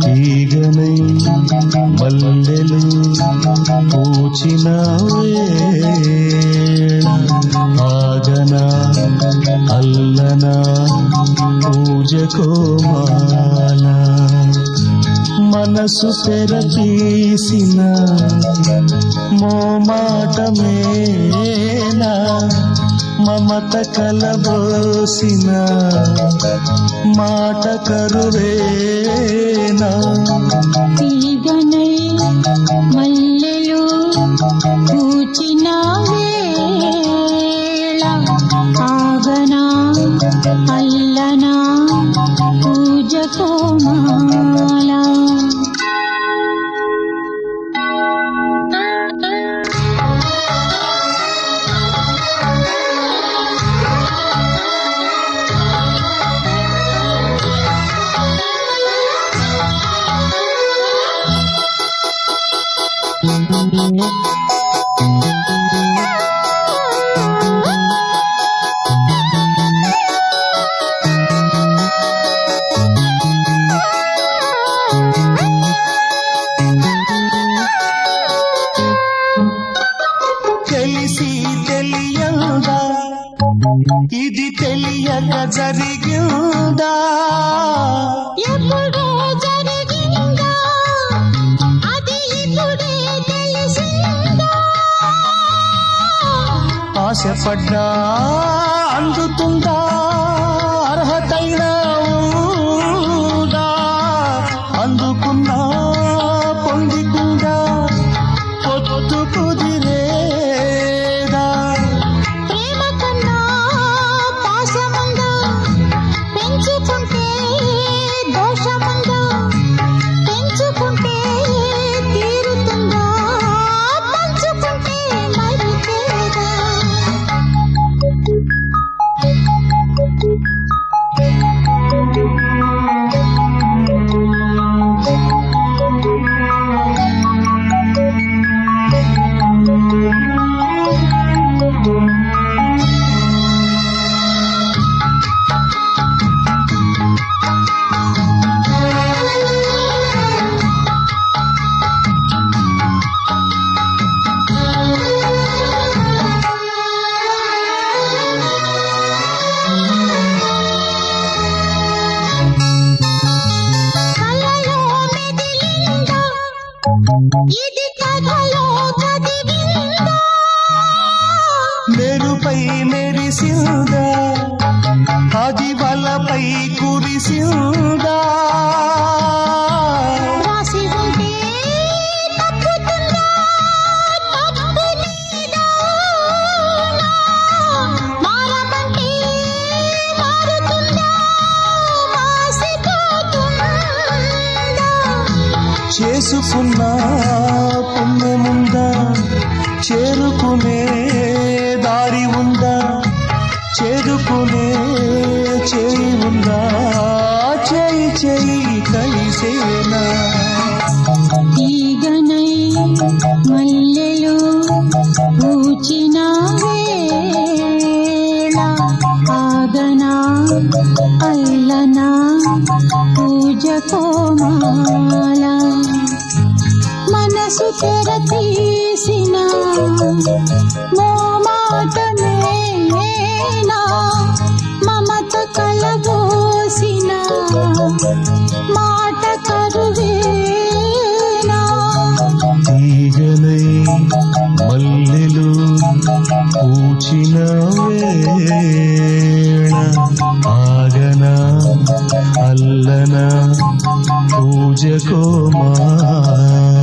తీగనై మల్లెలు పూచిన వేళ ఆగనా అల్లనా పూజకో మాల మనసు తెరతీసిన మోమాటమేనా మమత కలబోసిన మాట కరువేనా తీగనై మల్లెలు పూచిన వేళ ఆగనా అల్లనా పూజకో మాల తెలిసి తెలియదా ఇది తెలియక జరిగిందా ఎప్పుడో జరిగిందా అది ఇప్పుడే తెలిసిందా ఆశపడ్డా అందుతుందా అర్హతైనా ఉందా అందుకున్నా పొందుకుందా పొత్తు కుదిరేదా ప్రేమ కన్నా పాశమందా పెంచుకుంటే దోషమందా పెంచుకుంటే తీరుతుందా పంచుకుంటే మరిచేదా ఇది కథలో చదివిందా మెరుపై మెరిసిందా అది వలపై కురిసిందా రాసి ఉంటే తప్పుతుందా తప్పు నీదా మారమంటే మారుతుందా మాసిపోతుందా చేసుకున్న పుణ్యముందా చేరుకునే దారి ఉందా చేరుకునే చేయి ఉందా చేయి చేయి కలిసేనా తీగనై మల్లెలు పూచిన వేళ ఆగనా అల్లనా పూజకో మాల మనసు తెరతీసిన మోమాటమేనా మమత కలబోసిన మాట కరువేనా తీగనై మల్లెలు పూచిన వేళ ఆగనా అల్లనా పూజకో మాల